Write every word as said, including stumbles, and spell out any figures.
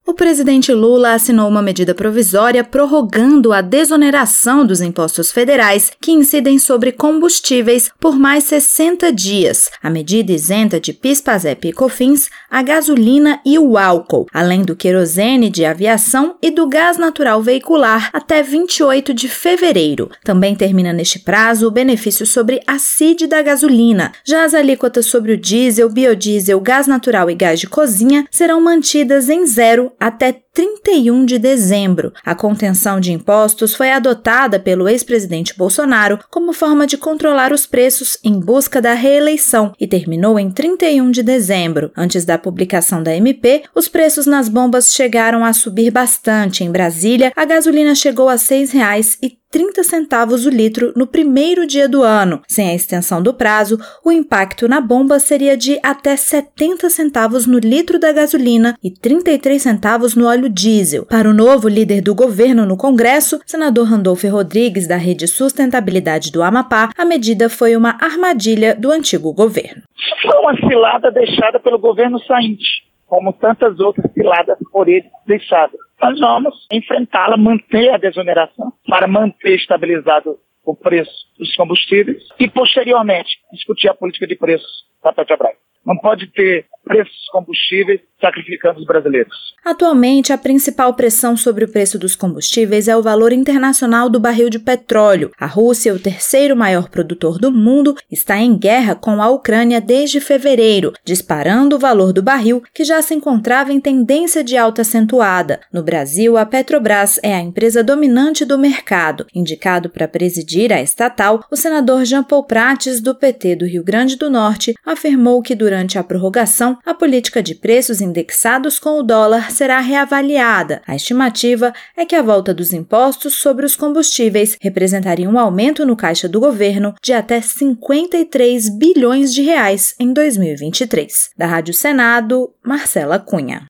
O presidente Lula assinou uma medida provisória prorrogando a desoneração dos impostos federais que incidem sobre combustíveis por mais sessenta dias. A medida isenta de PIS, PASEP e COFINS a gasolina e o álcool, além do querosene de aviação e do gás natural veicular até vinte e oito de fevereiro. Também termina neste prazo o benefício sobre a C I D da gasolina. Já as alíquotas sobre o diesel, biodiesel, gás natural e gás de cozinha serão mantidas em zero até trinta e um de dezembro. A contenção de impostos foi adotada pelo ex-presidente Bolsonaro como forma de controlar os preços em busca da reeleição e terminou em trinta e um de dezembro. Antes da publicação da M P, os preços nas bombas chegaram a subir bastante. Em Brasília, a gasolina chegou a seis reais e trinta centavos o litro no primeiro dia do ano. Sem a extensão do prazo, o impacto na bomba seria de até setenta centavos no litro da gasolina e trinta e três centavos no óleo diesel. Para o novo líder do governo no Congresso, senador Randolfo Rodrigues, da Rede Sustentabilidade do Amapá, a medida foi uma armadilha do antigo governo. Foi uma cilada deixada pelo governo sainte, como tantas outras ciladas por ele deixadas. Nós vamos enfrentá-la, manter a desoneração, para manter estabilizado o preço dos combustíveis e, posteriormente, discutir a política de preços da Petrobras. Não pode ter preços dos combustíveis sacrificando os brasileiros. Atualmente, a principal pressão sobre o preço dos combustíveis é o valor internacional do barril de petróleo. A Rússia, o terceiro maior produtor do mundo, está em guerra com a Ucrânia desde fevereiro, disparando o valor do barril, que já se encontrava em tendência de alta acentuada. No Brasil, a Petrobras é a empresa dominante do mercado. Indicado para presidir a estatal, o senador Jean Paul Prates, do P T do Rio Grande do Norte, afirmou que durante a prorrogação, a política de preços indexados com o dólar será reavaliada. A estimativa é que a volta dos impostos sobre os combustíveis representaria um aumento no caixa do governo de até cinquenta e três bilhões de reais em dois mil e vinte e três. Da Rádio Senado, Marcela Cunha.